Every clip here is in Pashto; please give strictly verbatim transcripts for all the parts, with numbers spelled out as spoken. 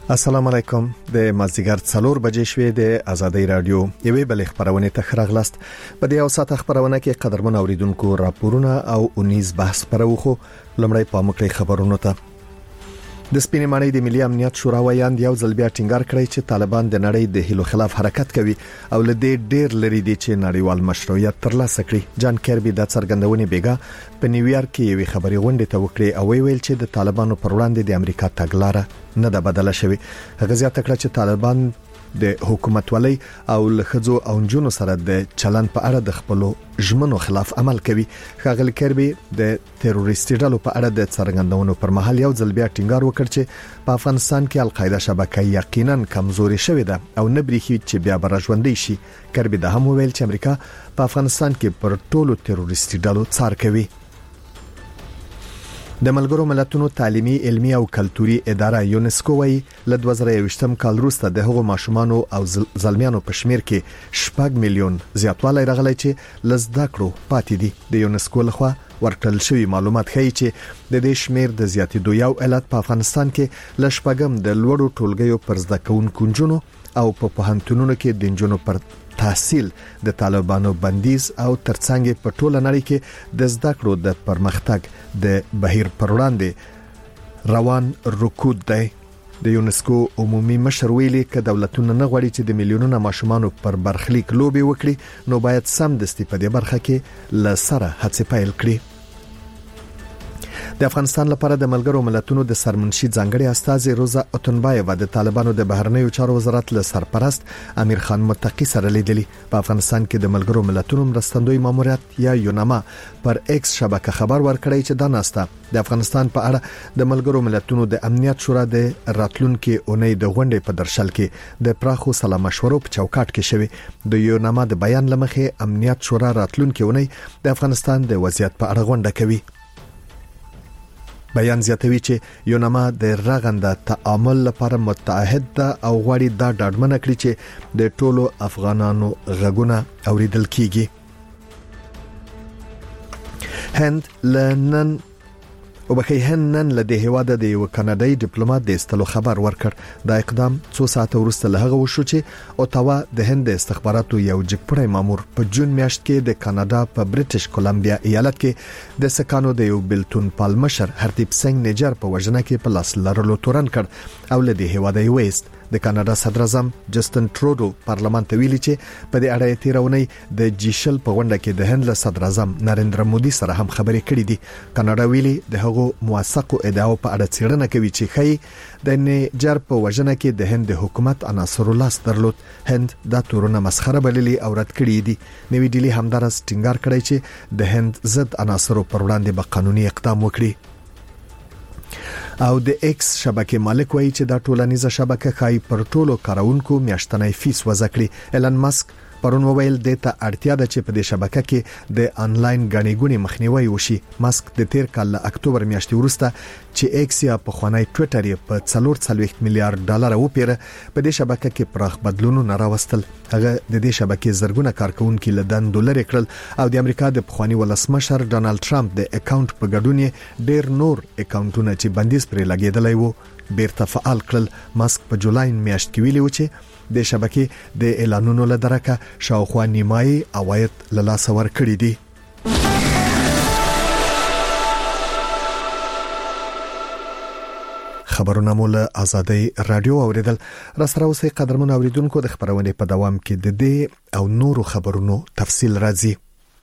السلام علیکم. د مازدیګر څلور بجې شوې د آزادۍ رادیو یوې بل خبرونه ته خراغلاست. په دې اوساته خبرونه کې قدرمن اوریدونکو راپورونه او اونیز بحث پروخو. لمړی په مکړی خبرونه ته د سپینې ماڼۍ د ملي امنیت شورا ویاند یو ځل بیا ټینګار کړی چې طالبان د نړۍ د هیلو خلاف حرکت کوي او لدې ډېر لري دي چې نړیوال مشروعیت ترلاسه کړي. جان کیربي د څرګندونې بیګا په نیویارک کې یوې خبري غونډې ته وکړي او ویل چې د طالبانو پر وړاندې د امریکا تګلارې نه ده بدله شوې. هغه زیاته کړه چې طالبان د حکومت ولې او لخذو او جنونو سره د چلن په اړه د خپل ژمنو خلاف عمل کوي. خاغل کیربي د تروریستي ډلو په اړه د څرګندونو پر مهال یو ځل بیا ټینګار وکړ چې په افغانستان کې القاعده شبکه یقینا کمزوري شوې ده او نه بریخي چې بیا برژوندې شي. کیربي د هم ویل چې امریکا په افغانستان کې پر ټولو تروریستي ډلو څار کوي. د ملګرو ملتونو تعلیمي، علمي او کلتوري اداره یونسکو وايي ل دوه زره یوولسم کال وروسته د هغو ماشومانو او زلمیانو په شمیر کې شپږ میلیون زیاتوالی راغلی چې لزده کړو پاتې دي. د یونسکو لخوا ورکړل شوی معلومات ښیي چې د دې شمیر د زیاتېدو یو علت په افغانستان کې لشپږم د لوړو ټولګیو پر زده کوونکو جنونو او په پوهنتونونو کې د جنونو پر تحصیل د طالبانو بندیز او ترڅنګ په ټوله نړۍ کې د زده کړو د پرمختګ د بهیر پر وړاندې روان رکود دی. د یونسکو عمومي مشر ویلي ک دولتونه نه غواړي چې د میلیونونو ماشومان پر برخلیک لوبي وکړي نو باید سم د استفادې برخه کې لسره هڅه پیل کړي. د افغانستان لپاره د ملګرو ملتونو د سرمنشي ځانګړي استاذ روزا اتنبایو د طالبانو د بهرنیو چارو وزارت له سرپرست امیر خان متقی سره لیدلی. په افغانستان کې د ملګرو ملتونو مرستندوی ماموریت یا یوناما پر ایکس شبکه خبر ورکړی چې دا ناسته د افغانستان په اړه د ملګرو ملتونو د امنیت شورا د راتلونکو اونۍ د غونډې په درشل کې د پراخو سلا مشورو په چوکاټ کې شوی. د یوناما د بیان لمخې امنیت شورا راتلونکو اونۍ د افغانستان د وضعیت په اړه غونډه کوي. بیان زیاتوي چې یوناما د رغنده تعامل لپاره متعهد ده او غواړي دا ډاډمنه کړي چې د ټولو افغانانو غږونه اوریدل کیږي. هند لنن او بخي هنن لدې هواده د یو کاناډای ډیپلوماټ د استلو خبر ورکړ. دا اقدام څو ساعت وروسته له هغه وشو چې اوتاوا د هند استخباراتو یو جګپړی مامور په جون میاشت کې د کاناډا په بریټیش کولمبیا ایالت کې د سکانو د یو بلتون پالمشر هرتیپ سنگ نیجر په وژنه کې په لاس لرلو تورن کړ او لدې هواده ویست. د کاناډا صدر اعظم جسټن ټرودو پارلمان ته ویلي چې په دې اړه تیرونی د جیشل په غونډه کې د هند له صدر اعظم نریندر مودي سره هم خبرې کړې دي. کاناډا ویلي د هغو موثقو ادعاو په اړه څېړنه کوي چې خی د نیجر په وژنه کې د هند حکومت عناصر لاس درلود. هند دا تورونه مسخره بللي او رد کړې دي. نوی ډیلی همدارس ټینګار کړی چې د هند ضد عناصر پر وړاندې به قانوني اقدام وکړي. او د ایکس شبکې مالک وایي چې دا ټولنیزه شبکه خای پر ټولو کارونکو میاشتنی فیس وضع کړي. ایلن ماسک پرون ویل د ته اړتیا ده چې په دې شبکه کې د انلاین غنیګونی مخنیوي وشي. ماسک د تیر کال له اکتوبر میاشتې وروسته چې ایکس یا په خوانی ټوئیټر یې په څلور څلوېښت میلیارډ ډالر وپیره په دې شبکه کې پراخ بدلونونه راوستل. هغه د دې شبکې زرګونه کارکونکو له دندو لري کړل او د امریکا د خوانی ولسمشر ډانلډ ټرمپ د اکاونټ په ګډون ډیر نور اکاونټونه چې بندیز پرې لګیدلای وو بیرته فعال کړل. ماسک په جولای میاشت کې ویلي و چې د شبکې د اعلانونو له درکه شاوخوا نیمایي عواید له لاسه ورکړي دي. خبرونه مول آزادۍ رادیو اوریدل. را سره اوسئ قدرمن اوریدونکو. د خبرونې په دوام کې د دې او نورو خبرونو تفصیل راځي.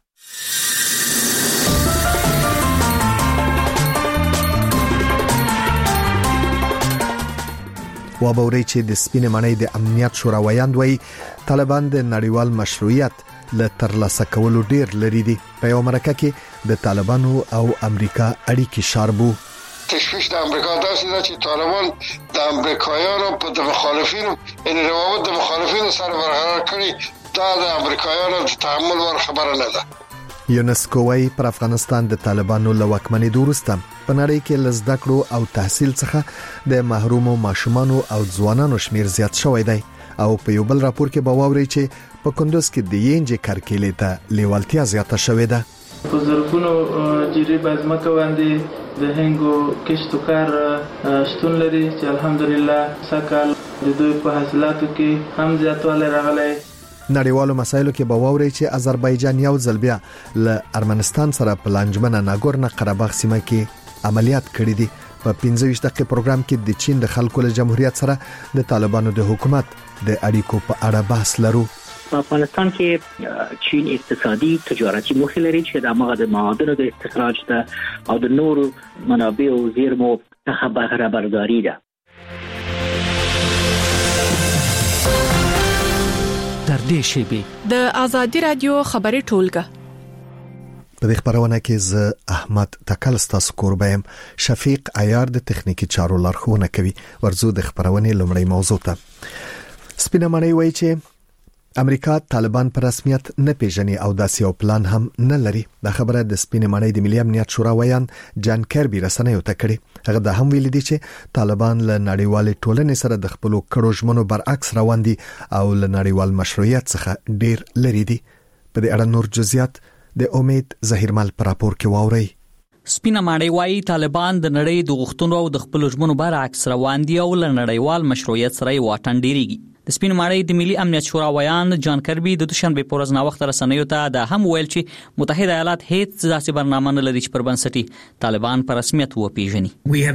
وابوري چې د سپینې ماڼۍ د امنیت شورا ویاند وایي طالبان د نړیوال مشروعیت له ترلاسه کولو ډیر لري دي. په یو مرکه کې د طالبانو او امریکا اړیکې شاربو. تشویش د امریکا داسې ده چې طالبان د امریکایانو په د مخالفینو ان روابط د مخالفینو سره برقرار کړي. دا د امریکایانو د تحمل ور خبره نه ده. یونسکو وايي پر افغانستان د طالبانو له واکمنۍ وروسته په نړۍ کې لزده کړو او تحصیل څخه د محرومو ماشومانو او ځوانانو شمیر زیات شوی دی. او په یو بل راپور کې به واوري چې په کندوز کې د ینج کرکیلې ته لیوالتیا زیاته شوې ده. په زرګونو جری بازمکه باندې د هنګو کښت او کار شتون لري چې الحمدلله سکهال د دوی په حاصلاتو کې هم زیاتوالی راغلی. نړیوالو مسایلو کې به ووري چې آذربایجان یو ځل بیا له ارمنستان سره په لانجمنه ناګورنو قرهباغ سیمه کې عملیات کړي دي. په پنځه ویشت دقیقې پروګرام کې د چین د خلکو له جمهوریت سره د طالبانو د حکومت د اړیکو په اړه بحث لرو. په افغانستان کې چین اقتصادي تجارتي موخې لري چې د هغه د معادنو د استخراج ته او د نورو منابعو زیرمو څخه بهره برداري ده. تر دې شیبې د ازادي رادیو خبري ټولګه په دې خبرونه کې ز احمد تکل ستاسو کوربایم شفیق عیار د تخنیکی چارو لارښوونه کوي. ورزو د خبرونه لومړی موضوع ته سپینه مړی وایي چې امریکا طالبان پر رسمیت نه پیژني او داسې یو پلان هم نه لري. دا خبره د سپینه مړی د ملي امنیت شورا ویان جان کربي رسنیو ته کړي. هغه د هم ویل دي چې طالبان له نړیوال ټولنې سره د خپل کړو ژمنو برعکس روان دي او له نړیوال مشروعیت څخه ډیر لري دي. په دې اړه نور جزئیات د امید ظهیرمل پر راپور کې واوري. سپینه ماړی وایي طالبان د نړۍ د غوښتنو او د خپل ژمنو برعکس روان دي او له نړیوال مشروعیت سره واټن ډیریږي. د سپین ماړی د ملي امنیت شورا ویان جان کربي د دوشنبه په ورځ نا وخت رسنیو ته د هم ویل چې متحده ایالات هیڅ داسې برنامه نه لري چې پر بنسټي طالبان په رسمیت وپیژني.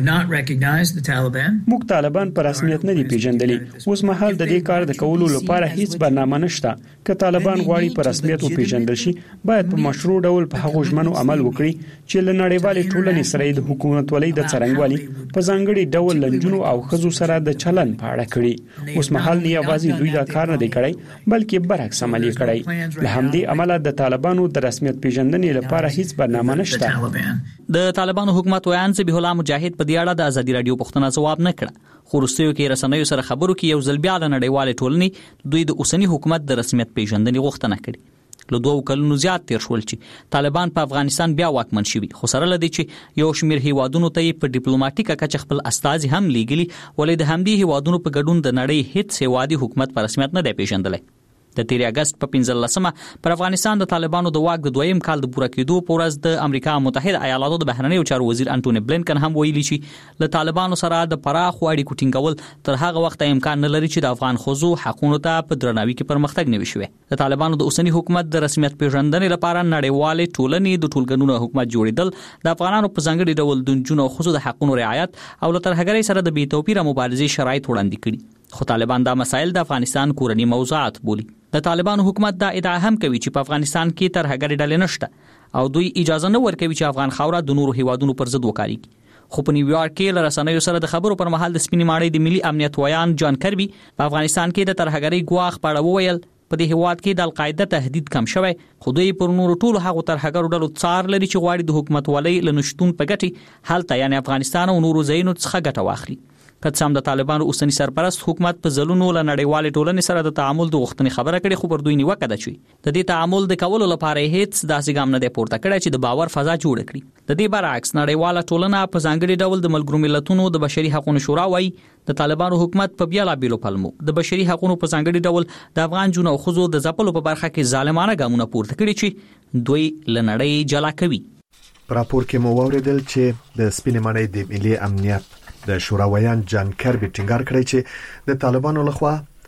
موږ طالبان په رسمیت نه دي پیژندلي. اوس مهال د دې کار د کولو لپاره هیڅ برنامه نشته. که طالبان غواړي په رسمیت وپیژندل شي باید په مشروع ډول په هغو ژمنو عمل وکړي چې له نړیوالې ټولنې سره د حکومت ولۍ د څرنګوالي په ځانګړي ډول لنجونو او ښځو سره د چلن په اړه کړي. اوس مهال نه یوازې دوی دا کار نه دی کړی بلکې برعکس عمل یې کړی. له همدې امله د طالبانو د رسمیت پیژندنې لپاره هیڅ برنامه نشته. د طالبانو حکومت ویان ذبیح الله مجاهد په دې اړه د ازادي رادیو پوښتنه ځواب نه کړ. خو وروستیو کې رسنیو سره خبرو کې یو ځل بیا د نړیوال ټولنې دوی د اوسنی حکومت د رسمیت پیژندنې غوښتنه کړې. له دوه کلونو زیات تیر شول چې طالبان په افغانستان بیا واکمن شوي. خو سره لدی چې یو شمېر هیوادونو ته په ډیپلوماټیکه کچه خپل استازي هم لیږلي ولې د همدې هیوادونو په ګډون د نړۍ هیڅ هیوادي حکومت په رسمیت نه دی پیژندلی. د تیر اگست په پنځلسمه پر افغانستان د طالبانو د واک د دویم کال د پوره کېدو په ورځ د امریکا متحده ایالاتو د بهرنیو چارو وزیر انټونی بلینکن هم ویلي چې له طالبانو سره د پراخو اړیکو ټینګول تر هغه وخت امکان نه لري چې د افغان ښځو حقوقو ته په درناوي کې پرمختګ نه وشي. د طالبانو د اوسنی حکومت د رسمیت پیژندنې لپاره نړیوال ټولنې د ټولګنونو حکومت جوړیدل د افغانانو په ځانګړي ډول د جنونو ښځو د حقوقو رعایت او له ترهګرۍ سره د بې توپیره مبارزې شرایط وړاندې کړي. خو طالبان دا مسایل د افغانستان کورنی موضوعات بولي. د طالبانو حکومت دا ادعا هم کوي چې په افغانستان کې ترهګرۍ ډلې نشته او دوی اجازه نه ورکوي چې افغان خاوره د نورو هیوادونو پر ضد وکاریږي. خو په نیویارک کې له رسنیو سره د خبرو پر مهال د سپینې ماړی د ملي امنیت ویان جان کربي په افغانستان کې د ترهګرۍ ګواښ په اړه وویل په دې هیواد کې د القاعده تهدید کم شوی خو دوی پر نورو ټولو هغو ترهګرو ډلو څار لري چې غواړي د حکومت ولۍ له نشتون په ګټې هلته یعنی افغانستان او نورو ځایونو څخه ګټه واخلي. که څه هم د طالبانو اوسنی سرپرست حکومت په ځلونو له نړیوالې ټولنې سره د تعامل د غوښتنې خبره کړې خو پر دوی نیوکه ده چې د دې تعامل د کولو لپاره هیڅ داسې ګام نه دی پورته کړی چې د باور فضا جوړ کړي. د دې برعکس نړیواله ټولنه په ځانګړي ډول د ملګرو ملتونو د بشري حقوقو شورا وایي د طالبانو حکومت په بیلابېلو پلمو د بشري حقوقو په ځانګړي ډول د افغان جنونو او ښځو د ځپلو په برخه کې ظالمانه ګامونه پورته کړي چې دوی له نړۍ جلا کوي. په راپور کې مو واوریدل چې د سپینې ماړی د ملي امنیت د شوراویان جان کربي ټینګار کړی چې د طالبانو لخوا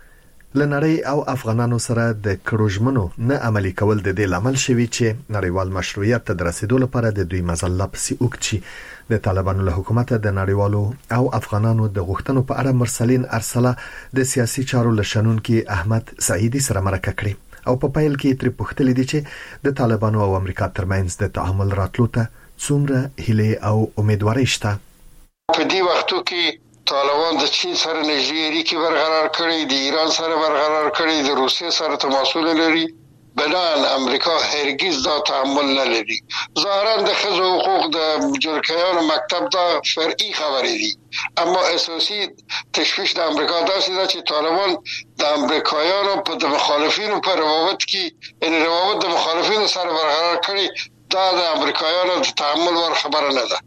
له نړۍ او افغانانو سره د کړوژمنو نه عملي کول د دې لامل شوی چې نړیوال مشروعیت ته رسیدو لپاره د دوی مزله پسې وکړي. د طالبانو له حکومت د نړیوالو او افغانانو د غوښتنو په اړه مرسلین ارسله د سیاسي چارو لشنون کې احمد سعیدی سره مرکه کړې او په پایل کې تر پوښتنې دي چې د طالبانو او امریکا ترمنځ د تعامل راتلو ته څومره هیله او امیدواري شته. په دې وختو کې طالبان د چین سره نږدې اړیکې برقرار کړي، د ایران سره برقرار کړي، د روسیې سره تماسونه لري. بنان امریکا هرگز دا تحمل نه لري. ظاهرا د ښځو حقوق د جرکیانو مکتب دا فرعي خبرې دي، اما اساسي تشویش د امریکا داسې ده چې طالبان د امریکایانو په مخالفینو په روابط کې ان روابط د مخالفینو سره برقرار کړي. دا د امریکایانو د تحمل ور خبره نه ده.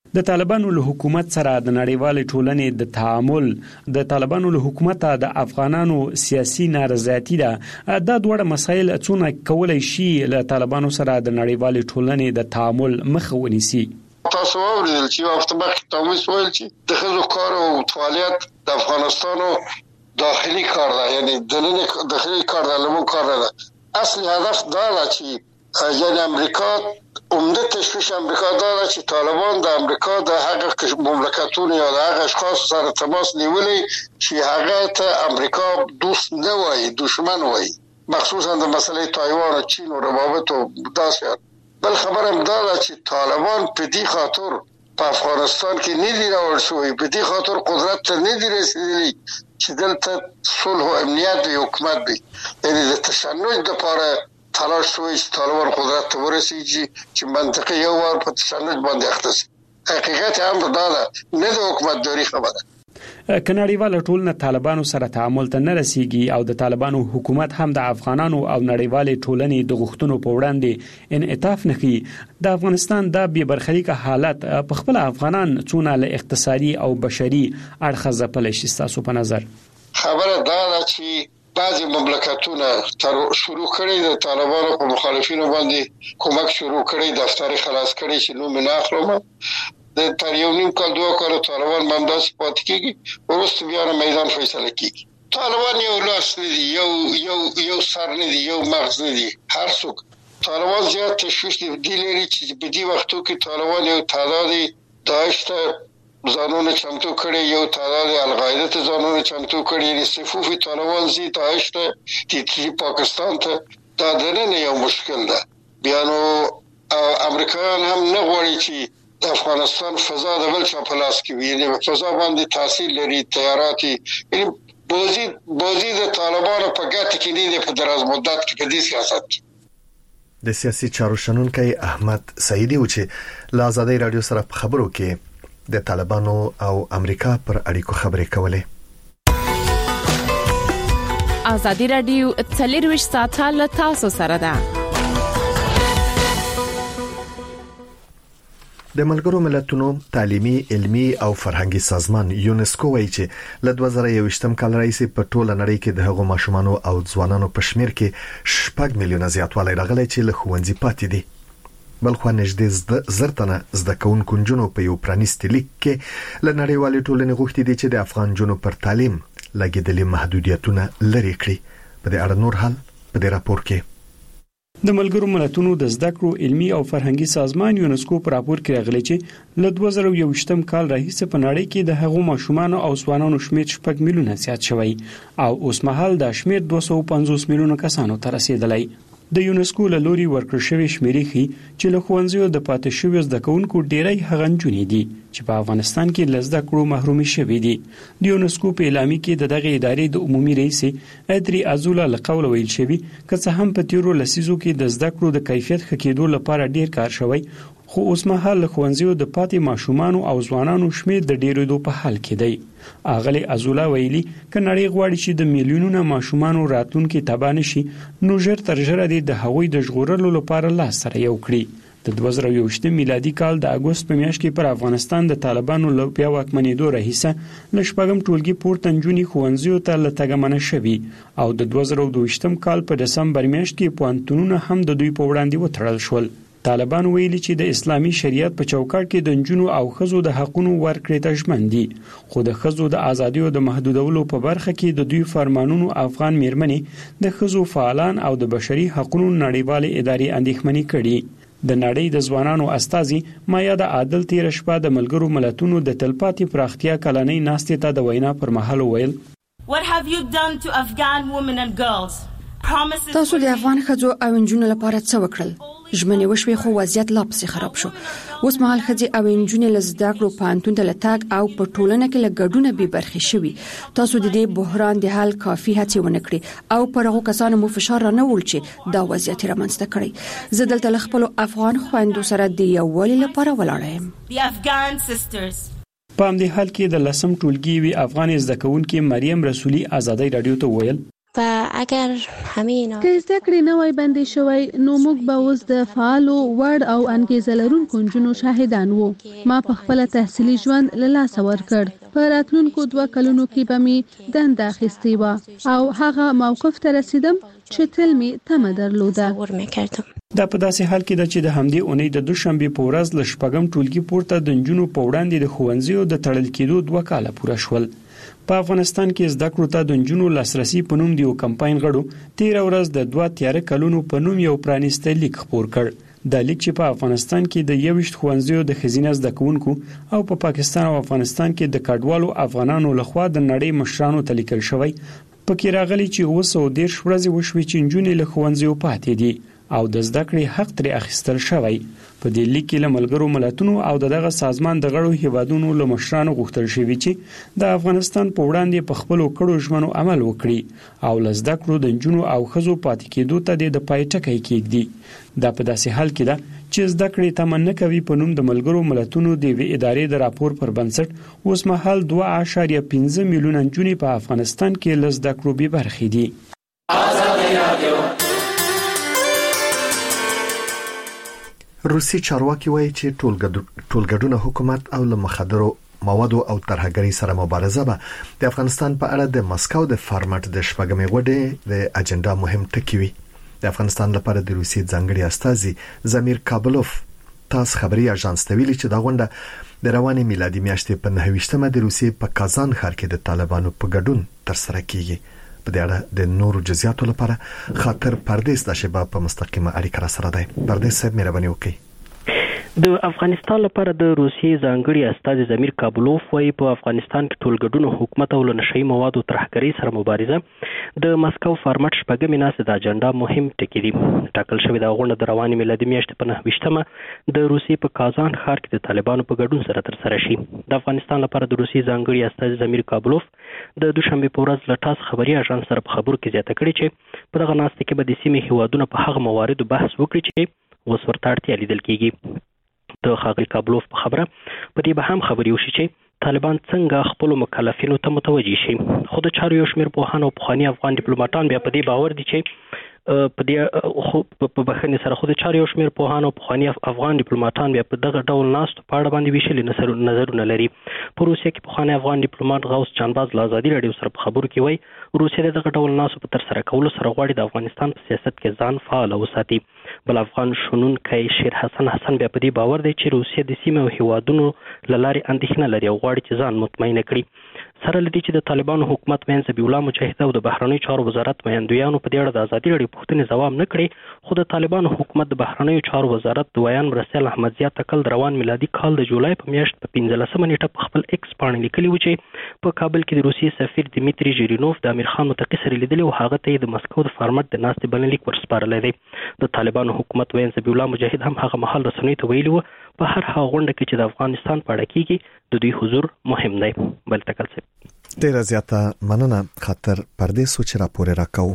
د طالبانو له حکومت سره د نړیوال ټولنې د تعامل د طالبانو له حکومت د افغانانو سیاسي نارضایتي ده دا دوه مسایل څونه کولای شي له طالبانو سره د نړیوال ټولنې د تعامل مخه ونیسي. تاسو اوریدل چې وخت مخکې تاسو ویل چې د خزو کار او فعالیت د افغانستانو داخلي کار ده، یعنی دننه داخلي کار ده، لمون کار ده. اصلي هدف دا ده چې یعنی امریکا عمده تشویش امریکا دا ده چې طالبان د امریکا د هغه مملکتونو یا د هغه اشخاص سره تماس نیولي چې هغه ته امریکا دوست نه وایي، دشمن وایي، مخصوصا د مسلې تایوان او چین او روابط او داسې. بل خبر هم دا ده چې طالبان په دې خاطر په افغانستان کې نه دي راوړل شوي، په دې خاطر قدرت ته نه دي رسیدلي چې دلته صلح او امنیت وي، حکومت وي. یعنی د تشنج لپاره تلاش شوی چې طالبان قدرت ته ورسیږي چې منطقي یو وار په تشنج باندې اخته شي. حقیقت هم دا ده، نه د حکومتداري خبره. کناړیواله ټولنه طالبانو سره تعامل ته نه رسیږي او د طالبانو حکومت هم د افغانانو او نړیوالې ټولنې د غوښتنو په وړاندې انعطاف نه کوي. د افغانستان د بې برخلیکه حالت په خپل افغانان څونه له اقتصادي او بشري اړخه ځپلی شي تاسو په نظر؟ خبره دا ده چې بعضی مملکتونه تر شروع کړي د طالبانو په مخالفینو باندې کومک شروع کړي، دفتر خلاص کړي چې نو نه اخلم. د تر یو نیم کال دوه کال طالبان ممداس پات کیږي، ورسته بیا میدان فیصله کیږي. طالبان یو لاس نه دي، یو یو یو سر نه دي، یو مغز نه دي. هر څوک طالبان زیات تشویش دي لري چې په دې وختو کې طالبان یو تعداد داعش ته ځانونه چمتو کړي، یو تعداد القاعده ته ځانونه چمتو کړي. یعنی صفوف طالبان زی داعش ته چې پاکستان ته دا درنه یو مشکل ده. بیا نو امریکایان هم نه غواړي چې د افغانستان فضا د بل چا په لاس کې وي، یعنی فضا باندې تاثیر لري، تیارات. یعنی بوزي بوزي د طالبانو په ګټه کې نه دي په دراز مدت کې په دې سیاست کې. د سیاسي چارو شنونکي احمد سعیدی و چې له آزادۍ رادیو سره په خبرو کې د طالبانو او امریکا پر اړیکو خبرې کولې. آزادۍ رادیو څلور ساعته له تاسو سره ده. د ملګرو ملتونو تعلیمي، علمي او فرهنګي سازمان یونسکو وایي چې له دوه زره یوویشتم کال راهیسې په ټوله نړۍ کې د هغو ماشومانو او ځوانانو په شمیر کې شپږ میلیونه زیاتوالی راغلی چې له ښوونځي پاتې دي. بل خو نږدې زر تنه زده کوونکو نجونو په یو پرانیستي لیک کې له نړیوالې ټولنې غوښتي دي چې د افغان نجونو پر تعلیم لګېدلي محدودیتونه لرې کړي. په دې اړه نور حال په دې راپور کې. د ملګرو ملتونو د زده کړو علمي او فرهنګي سازمان یونسکو په راپور کې راغلی چې له دوه زره یوویشتم کال راهیسې په نړۍ کې د هغو ماشومان او ځوانانو شمېر شپږ میلیونه زیات شوی او اوس مهال د شمېر دوه سوه پنځوس میلیونه کسانو ته رسیدلی. د یونسکو له لوري ورکړل شوی شمیرې ښيي چې له ښوونځیو د پاتې شویو زده کوونکو ډیری هغه نجونې دي چې په افغانستان کې له زده کړو محرومي شوي دي. د یونسکو په اعلامیه کې د دغه ادارې د عمومي رئیس ادري ازولا له قوله ویل شوی که څه هم په تیرو لسیزو کې د زده کړو د کیفیت ښه کېدو لپاره ډیر کار شوی، خو اوس مهال له ښوونځیو د پاتې ماشومان او ځوانانو شمېر د ډیرېدو په حال کې دی. اغلی ازولا ویلي که نړۍ غواړي چې د میلیونونو ماشومان راتلونکي تباه نشي نو ژر تر ژره د هغوی د ژغورلو لپاره لاس سره یو کړي. د دوه زره یوویشتم میلادي کال د اګوست په میاشت کې پر افغانستان د طالبانو له بیا واکمنېدو راهیسه له شپږم ټولګي پورته نجونې ښوونځیو ته له تګه منع شوي او د دوه زره دوه کال په دسمبر میاشت کې پوهنتونونه هم د دوی په وړاندې وتړل شول. طالبان ویلي چې د اسلامي شریعت په چوکاټ کې د نجونو او ښځو د حقونو ورکړې ته ژمن دي، خو د ښځو د ازادیو د محدودولو په برخه کې د دوی فرمانونو افغان میرمنې د ښځو فعالان او د بشري حقونو نړیوالې ادارې اندېښمنې کړي. د نړۍ د ځوانانو استازي مایا د عادل تیر شپه د ملګرو ملتونو د تلپاتې پراختیا کلنۍ ناستې ته د وینا پر مهال ویل What have you done to Afghan women and girls? تاسو د افغان ښځو او نجونو لپاره څه وکړل؟ ژمنې وشوي خو وضعیت لا پسې خراب شو. اوس مهال ښځې او نجونې له زده کړو پوهنتون ته له تګ او په ټولنه کې له ګډونه بې برخې شوي. تاسو د دې بحران د حل کافي هڅې ونه کړې او پر هغو کسانو مو فشار را نه وړ چې دا وضعیت رامنځته کړی. زه دلته له خپلو افغان خویندو سره د یووالي لپاره ولاړه یم. The Afghan sisters. په همدې حال کې د لسم ټولګي وی افغان زده کوونکې مریم رسولي آزادۍ رادیو ته ویل و اگر همه اینا که زده کړې نه وای بندي شوی نو موږ به اوس د فعالو وړ او انګیزه لرونکو نجونو شاهدان وو. ما په خپل تحصیلي ژوند له لاسه ورکړ. په راتلونکو دوه کلونو کې به مې دنده اخیستې وه او هغه موقف ته رسیدم چې تل مې تمه درلوده. دا په داسې حال کې ده چې د همدې اونۍ د دوشنبې په ورځ له شپږم ټولګي پورته د نجونو په وړاندې د ښوونځیو د تړل کېدو دوه کاله پوره شول. په افغانستان کې زده کړو ته د نجونو لاسرسي په نوم د یو کمپاین غړو تیر ورځ د دوه تیاره کلونو په نوم یو پرانیسته لیک خپور کړ. د لیک چې په افغانستان کې د یوشت ښوونځیو د ښځینه زده کوونکو او په پاکستان او افغانستان کې د کډوالو افغانانو لخوا د نړۍ مشرانو ته لیکل شوی، پکې راغلي چې اوس او ډیر ورځې وشوي چې نجونې له ښوونځیو پاتې دي او د زده کړې حق ترې اخیستل شوی. په دې لیک کې له ملګرو ملتونو او دغه سازمان د غړو هیوادونو له مشرانو غوښتل شوی چې د افغانستان په وړاندې په خپل کړو ژمنو عمل وکړي او له زده کړو د نجونو او ښځو پاتې کېدو ته د پای ټکی کېږدي. دا په داسې حال کې ده چې زده کړې تمنا کوي په نوم د ملګرو ملتونو د وی ادارې د راپور پر بنسټ اوس مهال دوه اعشاریه پنځه میلیونه نجونې په افغانستان کې له زده کړو بې برخې دي. روسي چارواکي وایي چې ټولګډونه حکومت او له مخدرو موادو او ترهګرۍ سره مبارزه به د افغانستان په اړه د مسکو د فارمټ د شپږمې غونډې د اجنډا مهم ټکی وي. د افغانستان لپاره د روسي ځانګړي استازي زمیر کابلوف تاس خبري اژانس ته ویلي چې دا غونډه د رواني میلادي میاشتې په نهه ویشتمه د روسي په کازان ښار کې د طالبانو په ګډون ترسره کیږي. په دې اړه د نورو جزئیاتو لپاره خاطر پردیس د شباب په مستقیمه اړیکه را سره دی. پردیس صاحب مهرباني وکړئ. د افغانستان لپاره د روسیې ځانګړي استازي زمیر کابلوف وايي په افغانستان کې ټولګډونه حکومت او نشئی موادو ترهګرۍ سره مبارزه د مسکو فارمټ شپږمې ناسې د اجنډا مهم ټکی دي. ټاکل شوی د غونډه د رواني میلادي میاشتې په نهه ویشتمه د روسیې په کازان ښار کې د طالبانو په ګډون سره ترسره شي. د افغانستان لپاره د روسیې ځانګړي استازي زمیر کابلوف د دوشنبه په ورځ له تاس خبري اژانس سره په خبرو کې زیاته کړې چې په دغه ناسته کې به د سیمې هیوادونو په هغه مواردو بحث وکړي چې اوس ورته اړتیا لیدل کېږي. د ښاغلي کابلوف په خبره په دې به هم خبرې وشي چې طالبان څنګه خپل مکلفینو ته متوجي شي. خو د چارو یو شمېر پوهان او پخواني افغان ډیپلوماټان بیا په دې باور دي چې په دې په بخښنې سره خو د چارو یو شمېر پوهان او پخواني افغان ډیپلوماټان بیا په دغه ډول ناستو په اړه باندې ویشلي نظرونه لري. په روسیه کې پخواني افغان ډیپلوماټ غوث جانباز له ازادي راډیو سره په خبرو کې وایي روسیه دغه ډول ناستو په ترسره کولو سره غواړي د افغانستان په سیاست کې ځان فعال وساتي. بل افغان شنونکی شیر حسن حسن بیا په دې باور دی چې روسیه د سیمې او هیوادونو له لارې اندېښنه لري او غواړي چې ځان مطمئنه کړي. سره لدی چې د طالبانو حکومت مین ذبیح الله مجاهد او د بهرنیو چارو وزارت میندویانو په دې اړه د ازادي راډیو پوښتنې ځواب نه کړي، خو د طالبانو حکومت د بهرنیو چارو وزارت د ویان مرسل احمد زیات تکل د روان میلادي کال د جولای په میاشت په پنځلسمه نیټه په خپل ایکس باندې لیکلي و چې په کابل کې د روسیې سفیر دمیتری ژیرینوف د امیر خان متقي سره لیدلی او هغه ته د مسکو د فارمټ د ناستې بلنلیک ورسپارلی دی. د طالبانو حکومت ویان ذبیح الله مجاهد هم هغه مهال رسنیو ته ویلي و په هر هغه غونډه کې چې د افغانستان په اړه کېږي د دوی حضور مهم دی. بل تکل صاحب ډیره زیاته مننه خاطر پردیس و چې راپور راکاو.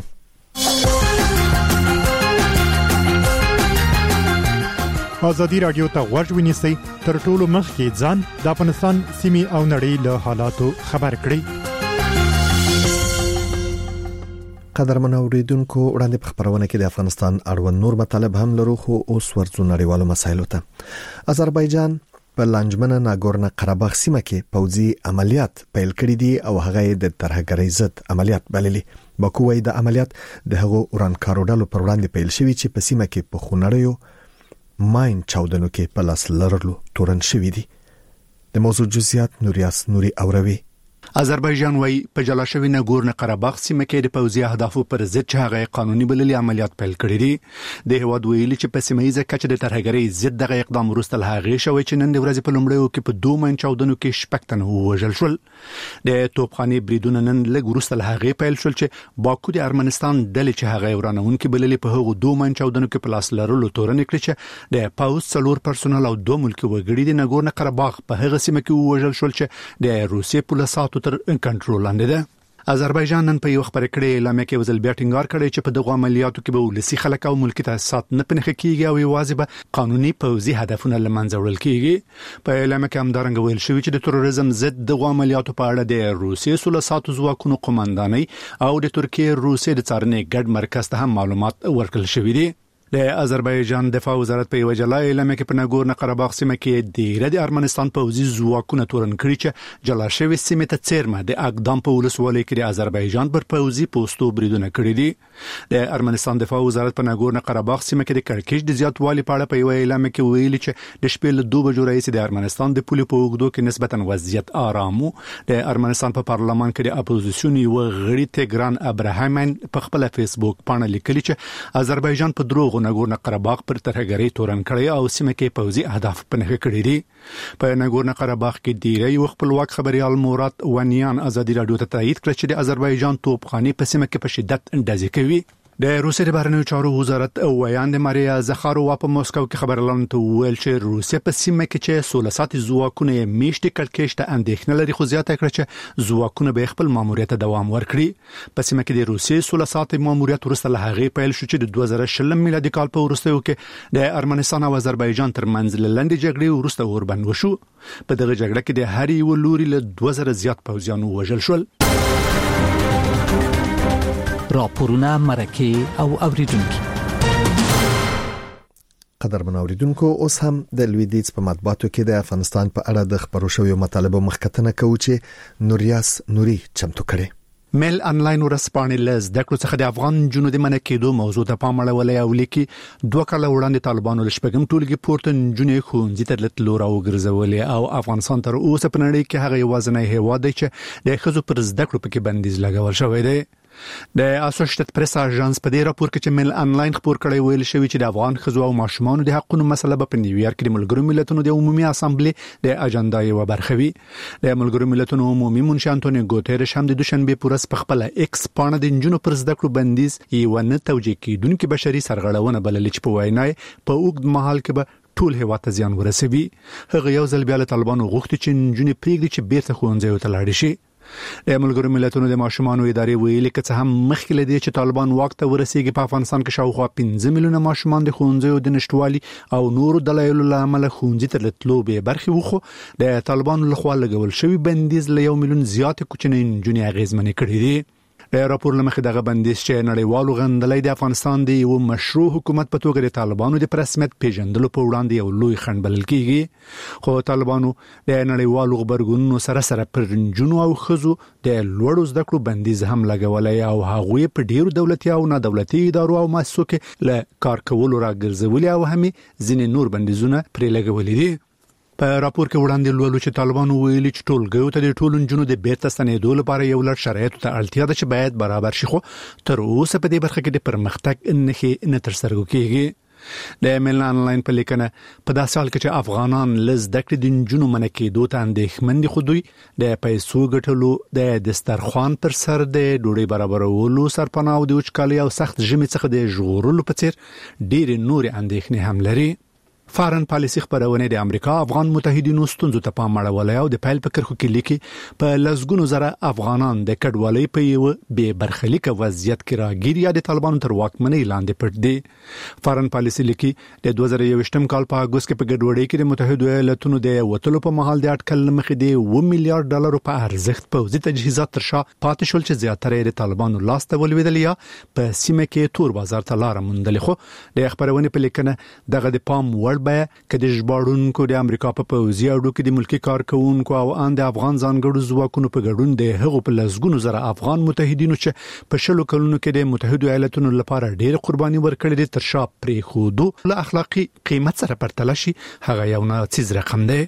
ازادي رادیو ته غوږ ونیسئ تر ټولو مخکې ځان د افغانستان سیمې او نړۍ له حالاتو خبر کړئ. قدرمن اوریدونکو وړاندې په خبرونه کې د افغانستان اړوند نور مطالب هم لرو، خو اوس ورځو نړیوالو مسایلو ته. آذربایجان په لانجمنه ناګورنو قرهباغ سیمه کې پوځي عملیات پیل کړی دي او هغه د ترهګرۍ ضد عملیات بللي. باکو وايي د عملیات د هغو ورانکارو ډلو پر وړاندې پیل شوی چې په سیمه کې په خونړیو ماین چاودنو کې په لاس لرلو تورن شوی دي. د موضوع جزئیات نوریاس نوري اوروي. آذربایجان وايي په جلا شوی ناګورنو قرهباغ سیمه کې د پوځي اهدافو پر ضد چې هغه قانوني بللي عملیات پیل کړي دي. د هواد ویلي چې په سیمه ییزه کچه د ترهګرۍ ضد دغه اقدام وروسته له هغه شوی چې نن د ورځې په لومړیو کې په دوه ماین چاودنو کې شپږ تنه وژل شول. د توپخانې بریدونه نن لږ وروسته له هغه پیل شول چې باکو د ارمنستان ډلې چې هغه ورانونکي بللي په هغو دوه ماین چاودنو کې په لاس لرلو تورن کړی چې د پاوز څلور پرسونل او دوه ملکي وګړي د ناګورنو قرهباغ په هغه سیمه کې وژل شول چې د روسیې پولیسو تر کنټرول لاندې ده. آذربایجان نن په یو خبرې کړې اعلامیه کې وزل بیا ټینګار کړی چې په دغه عملیاتو کې به ولسی خلک او ملکی تاسیسات نه پنځه کیږي او یوازې به قانوني پوځي هدفونه لمنځه وړل کیږي. په اعلامیه کې همدارنګه ویل شوی چې د تروریزم ضد دغه عملیاتو په اړه د روسیې سولې ساتو ځواکونو قومندانۍ او د ترکیې روسیې د څارنې ګډ مرکز ته هم معلومات ورکړل شوی دي. د آذربایجان دفاع وزارت په وجلا اعلان کې په ناګورنو قرهباغ سیمه کې د رد ارمنستان پوځي ځواکونه تورن کړی چې جلا شوی سیمه ته چیرمه د اقدام په ولسوالۍ کې د آذربایجان پر پوځي پوسټو بریدونه کړی دي. د ارمنستان دفاع وزارت په ناګورنو قرهباغ سیمه کې د کړکېچ د زیاتوالي په اړه په یو اعلان کې ویلي چې د شپې له دوه بجو راځي د ارمنستان د پولې په اوږدو کې نسبتا وضعیت آرامو. د ارمنستان په پارلمان کې د اپوزیسیون یو غړي تګران ابراهیمن په خپل فیسبوک باندې لیکلي چې آذربایجان په دروغ ناګورنو قرهباغ پر ترهګری تورن کړی او سیمه کې پوځي اهداف پنهه کړی دي. په ناګورنو قرهباغ کې د ری خپلواک خبريال مراد ونیان ازادي رادیو ته تایید کړ چې د آذربایجان توپخانه په سیمه کې په شدت اندازې کوي. د روسیې د بهرنیو چارو وزارت ویاند ماریا زخارووا په موسکو کې خبرلاندو ته ویل چې روسیه په سیمه کې چې سولې ساتي ځواکونه میشتي کړکېچ ته اندېښنه لري خو زیاته کړ چې ځواکونه به خپل ماموریت دوام ورکړي. په سیمه کې د روسیې سولې ساتي ماموریت وروسته له هغه پیل شو چې د دوه زره شل میلادي کال په وروستیو کې د ارمنستان او آذربایجان ترمنځ لاندې جګړې وروسته اوربند وشو. په دغه جګړه کې د هر یو لوري له دوه زره زیات پوځیانو وژل شول. راپورونه مرکه او اوریدونکو قدر منوریدونکو اوس هم د لویدیز په مطبوعاتو کې د افغانستان په اړه د خبرو شویو مطالبه مخکتنه کوي چې نوریاس نوري چمتو کړي. میل انلاین ورسپانې لز د کړو څخه د افغان جنو د منکېدو موضوع ته پام اړولې او لیکي دوه کاله وړاندې طالبانو لشپګم ټولګي پورته جنې خونځي تر لټلو راو ګرځولې او افغانستان تر اوسه په نړۍ کې هغه یوازنی هیواد دی چې د خزو پر زده کړو پکې بندیز لګول شوی دی. د اسوسییټډ پریس اژانس په دې راپور کې چې میل انلاین خبر کړی ویل شوی چې د افغان خزو او ماشومان د حقوقو مسله په نیویارک کې د ملګرو ملتونو د عمومي اسامبلې د اجنډا یو برخه وي. د ملګرو ملتونو عمومي منشي انټونی ګوتيرش هم د دوشنبه پورس په خپل ایکس پاڼه د جنونو پر زده کړو بندیز یو نه توجیه کیدونکو بشري سرغړونه بلل چې په وینای په اوږد مهال کې به ټول هیواد ته زیان ورسوي. هغه یو ځل بیا له طالبانو غوښتي چې جنونو پریږدي چې بیرته ښوونځي ته لاړ شي. د ملګرو ملتونو د ماشومانو ادارې ویلي چې هم مخکې لدی چې طالبان وخت ورسیږي په افغانستان کې شاوخوا پنځه میلیونه ماشومان د ښوونځیو د نشټوالي او نورو دلایلو لامل ښوونځي ته تللو به برخه وخو د طالبانو لخوا لګول شوی بندیز له یو میلیون زیات کوچنۍ نجونې اغیزمنې کړې دي. د راپور لمخې دغه بندیز چې نړیوالو غندلې د افغانستان د یو مشروع حکومت په توګه د طالبانو د رسمیت پیژندلو په وړاندې یو لوی خنډ بلل کیږي. خو طالبانو د نړیوالو خبرګونونو سره سره پر جنونو او خزو د لوړو زده کړو بندیز هم لګولې او هغه په ډیرو دولتي او نه دولتي ادارو او مؤسسو کې له کار کولو راګرځولې او همي ځینې نور بندیزونه پرې لګولې دي. په راپور کې وړاندې لولو چې طالبانو ویلي چې ټولګیو ته د ټولو جنونو د بیرته ستنېدو لپاره یو لړ شرایط ته اړتیا ده چې باید برابر شي خو تر اوسه په دې برخه کې د پرمختګ نه نه تر سره کېږي. د میل انلاین په لیکنه په داسې حال کې چې افغانان لز دکړي د جنونو منکېدو ته اندېښمن دي خو دوی د پیسو ګټلو د دسترخوان پر سر د ډوډۍ برابرولو سرپناه او د وچکالۍ او سخت ژمي څخه د ژغورلو په څیر ډېر نور اندېښنې هم لري. فارن پالیسي خبرونه د امریکا افغان متحدینو ستونزو ته پام اړولای او د پایل په کرخو کې لیکي په لزګونو زره افغانان د کډوالۍ په یو به برخلیک وضعیت کې راګیر یا د طالبانو تر واکمنۍ لاندې پټ دي. فارن پالیسي لیکي د دوه زره یوویشتم کال په اگست کې په ګډوډۍ کې د متحده ایالاتونو د وټلو په محل د اټکل مخې دی و میلیارډ ډالر په ارزښت پوځي تجهیزات تر شا پاتې شول چې زیاتره د طالبانو لاس ته ولویدل یا په سیمه کې تور بازار ته لار موندل. خو د خبرونه په لیکنه دغه د پام وړ به کله ژباړونکو د امریکا په پوځي اډو کې د ملکی کارکونکو او ان د افغان ځانګړو ځواکونو په ګډون د هغو په لزګونو زره افغان متحدینو چې په شلو کلونو کې د متحده ایالاتونو لپاره ډېر قرباني ورکړې دي تر شا پرې خودو له اخلاقی قیمت سره پرتله شي هغه یو ناڅیز رقم دی.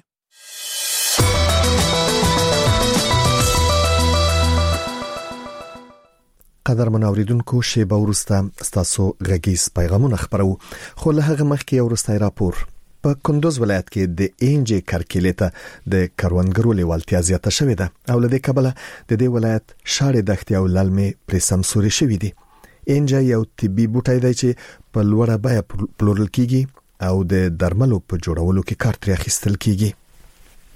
قدر منوریدونکو شیبه ورسته ستاسو غږیز پیغامونه خبرو خو له هغه مخکې ورسته راپور په کندوز ولایت کې د انجی کرکیلته د کروندګرو لیوالتیا زیاته شوې ده او لدې کبله د دې ولایت شاړې دښتې او للمې پرې سمسوري شوې دي. انجی یو طبي بوټی دی چې په لوړه بیه پلورل کیږي او د درملو په جوړولو کې کار ترې اخیستل کیږي.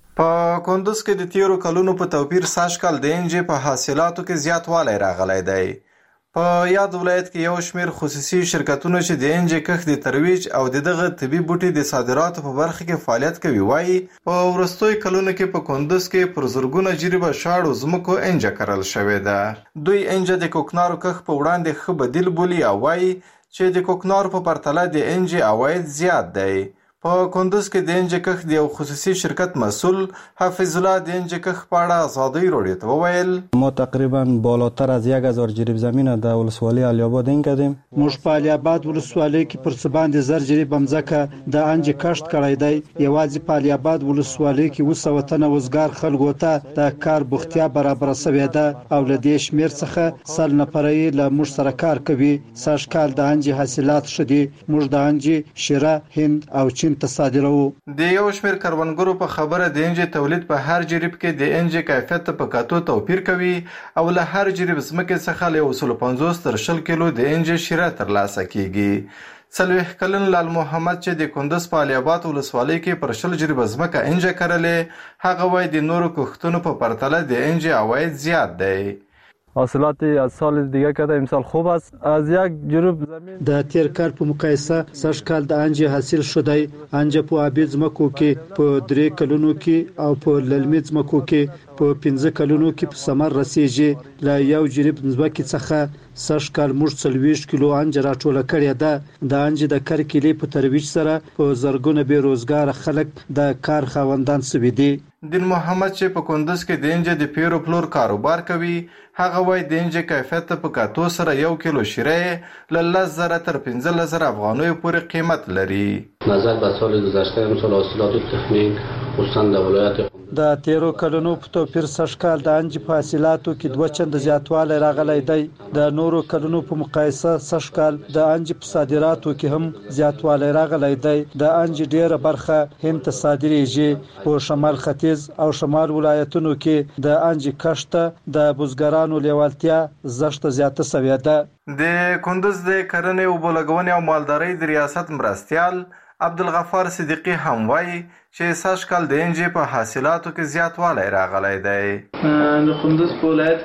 په کندوز کې د تیرو کلونو په توپیر سږکال د انجی په حاصلاتو کې زیاتوالی راغلی دی. په یاد ولایت کې یو شمېر خصوصي شرکتونه چې د انجی کښت د ترویج او د دغه طبي بوټي د صادراتو په برخه کې فعالیت کوي وایي په وروستیو کلونو کې په کندوز کې پر زرګونه جریبه شاړو ځمکو انجه کرل شوې ده. دوی انجه د کوکنارو کښت په وړاندې ښه بدیل بولي او وایي چې د کوکنارو په پرتله د انجی عواید زیات دی. په کندوز کې د انجی کښت د یو خصوصي شرکت مسئول حافظ الله د انجی کښت په اړه ازادۍ راډیو ته وویل ما تقریبا بالاتر از یک هزار جریب زمین در ولسوالی علی آباد این کردیم. موږ په علی آباد ولسوالۍ کې پر څه باندې زر جریب ځمکه د انجی کښت کړی دی. یوازې په علی آباد ولسوالۍ کې اووه سوه تنه وزګار خلکو ته د کار بوختیا برابر شوې ده او له دې شمېر څخه سل نفره یې له موږ سره کار کوي. سږکال د انجی حاصلات ښه دي. موږ د انجی شیره، هند او چین تصادرو. د یو شمېر کروندګرو په خبره د انجی تولید په هر جریب کې د انجی کیفیت ته په کتو توپیر کوي او له هر جریب ځمکې څخه له یو سل پنځوس تر شل کیلو د انجی شیره ترلاسه کیږي. څلوېښت کلن لال محمد چې د کندوز په علی آباد ولسوالۍ کې پر شل جریبه ځمکه انجه کرلې، هغه وایي د نورو کښتونو په پرتله د انجی عواید زیات دی. حاصلات از سال دیگه کرده امسال خوب است. از یک جریب زمین د تیر کال په مقایسه سږکال د انجی حاصل شدی. انجه په آبي ځمکو کې په درې کلونو کې او په للمي ځمکو کې په پنځه کلونو کې په ثمر رسیږي. له یو جریب ځمکې څخه سږکال موږ څلوېښت کیلو انجه راټوله کړې ده. د انجې د کرکیلې په ترویج سره په زرګونه بې روزګاره خلک د کار خاوندان شوي دي. دین محمد چې په کندوز کې د انجه د پیرو پلور کاروبار کوي، هغه وایي د انجه کیفیت ته په کتو سره یو کیلو شیره له لس زره تر پنځلس زره افغانیو پورې قیمت لري. نظر به سال گذشته امسال حاصلات تخمین خصوصا در ولایت د تیرو کلونو په توپیر سږکال د انجې په حاصلاتو کې دوه چنده زیاتوالی راغلی دی. د نورو کلونو په مقایسه سږکال د انجې په صادراتو کې هم زیاتوالی راغلی دی. د انجې ډیره برخه هند ته صادریږي. په شمال ختیځ او شمال ولایتونو کې د انجې کښت ته د بزګرانو لیوالتیا زښته زیاته شوې ده. د کندوز د کرنې، اوبو لګونې او مالدارۍ د ریاست مرستیال عبدالغفار صدیقی هم وایي چې سږکال د انجې په حاصلاتو کې زیاتوالی راغلی دی. د کندوز په ولایت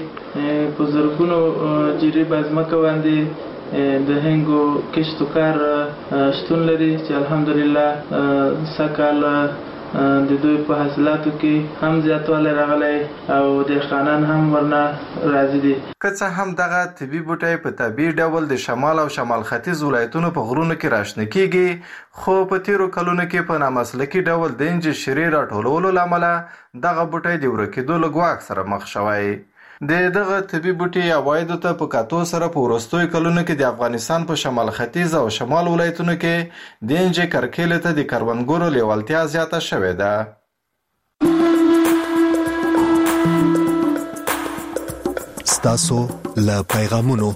کې په زرګونو جریبه ځمکه باندې د هنګو کښت و کار شتون لري چې الحمدلله سږکال د دوی په حاصلاتو کې هم زیاتوالی راغلی او دهقانان هم ورنه راضي دي. که څه هم دغه طبي بوټی په طبیعي ډول د شمال او شمال ختیځ ولایتونو په غرونو کې راشنه کیږي، خو په تیرو کلونو کې په نامسلکي ډول د انجې شیرې راټولولو له امله دغه بوټی د ورکېدو له ګواښ سره مخ شوی. د دغه طبي بوټي عوایدو ته په کتو سره په وروستیو کلونو کې د افغانستان په شمال ختیځ او شمال ولایتونو کې د انجې کرکیلې ته د کروندګرو لیوالتیا زیاته شوې ده. ستاسو له پیغامونو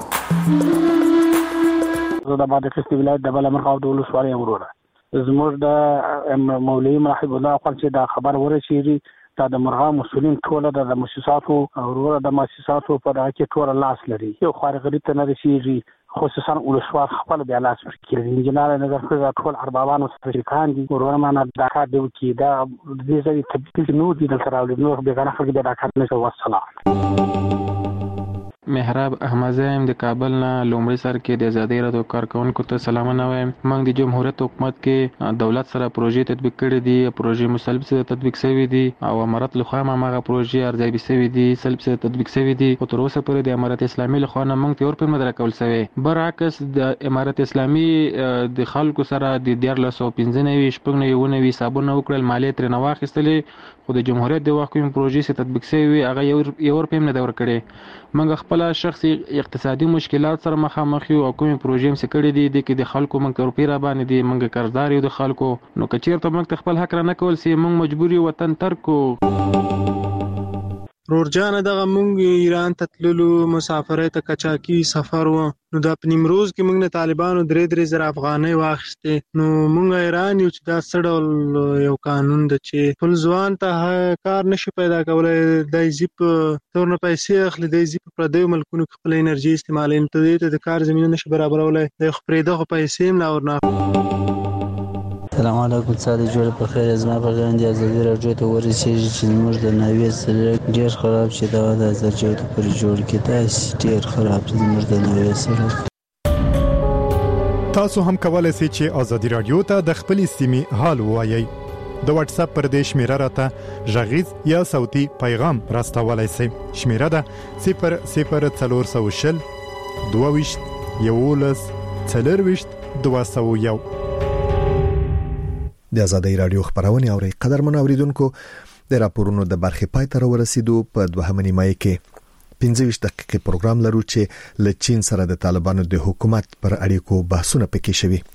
زه د بادغیس ولایت د بلمرغاب د ولسوالۍ وروره زموږ د مولوي محب الله خپل چې دا خبر ورسېږي دا د مرغاب مسؤلین ټوله د مؤسساتو او وروره د مؤسساتو په دغه کې ټوله لاس لري. یو خارغري ته نه رسېږي، خصوصا ولسوال خپل بیا لاس ورکړي. انجینر نظر کړی ټول اربابان او شریکان دي وروره معنا دا کار دی چې دا دې ځای تبدیل نو دي دلته راوړي نور بیګانه خلک به دا کار نه کوي. والسلام. محراب احمدزی یم د کابل نه. لومړی سر کې د ازادۍ راډیو کارکونکو ته سلامونه وایم. موږ د جمهوریت حکومت کې دولت سره پروژې تطبیق کړې دي، پروژې مسلب سره تطبیق شوي دي او امارت لخوا هم هغه پروژې ارزیابي شوي دي، سلب سره تطبیق شوي دي، خو تر اوسه پورې د امارت اسلامي لخوا نه موږ ته یو روپۍ نه راکول شوی. برعکس د امارت اسلامي د خلکو سره د دیارلس سوه پنځه نوي شپږ نوي اووه نوي حسابونه وکړل، مالیې ترې نه واخیستلې، خو د جمهوریت د وخت کومې پروژې چې تطبیق شوي وي هغه یو روپۍ هم نه ده ورکړې. موږ خپله شخصي اقتصادي مشکلات سره مخامخ یو او کومې پروژې هم چې کړې دي دې کې د خلکو موږ ته روپۍ را باندې دي، موږ قرضدار یو د خلکو. نو که چېرته موږ ته خپل حق را نه کول سي موږ مجبور یو وطن ترک کړو. رورجانه دغه مونږ ایران ته تللو مسافرۍ ته کچاکي سفر و، نو دا په نیمروز کې مونږ نه طالبانو درې درې زره افغانۍ واخیستې. نو مونږ حیران یو چې دا څه ډول یو قانون ده چې خپل ځوان ته کار نشي پیدا کولی، دی ځي په تور نه پیسې اخلي، دی ځي په پردیو ملکونو کې خپله انرژي استعمالوي، نو دې ته د کار زمینه نشي برابرولی، دی خو پرې دغه پیسې هم نه ورنه. السلام علیکم ساده جوړ په خیر زما په غاندې ازادي راډیو ته ورسېږي چې موږ د نوې سره ډیر خراب شي دا د ازادي راډیو پر جوړ کې دا ډیر خراب دي موږ د نوې سره. تاسو هم کولای شئ چې ازادي راډیو ته د خپل سیمې حال ووایي. د واتس اپ پر دې شمیره راته غږیز یا صوتي پیغام راستولای شئ. شمیره ده صفر صفر څلور سوه شل دوه ویشت یولس څلور ویشت دوه سوه یو. د ازادي راډیو خبرونه اوري قدرمن اوریدونکو د راپورونو د برخې پای ته ورسېدو. په دوهمه نیمه کې پنځه ویشت دقیقې پروګرام لرو چې له چین سره د طالبانو د حکومت پر اړیکو بحثونه پکې شوي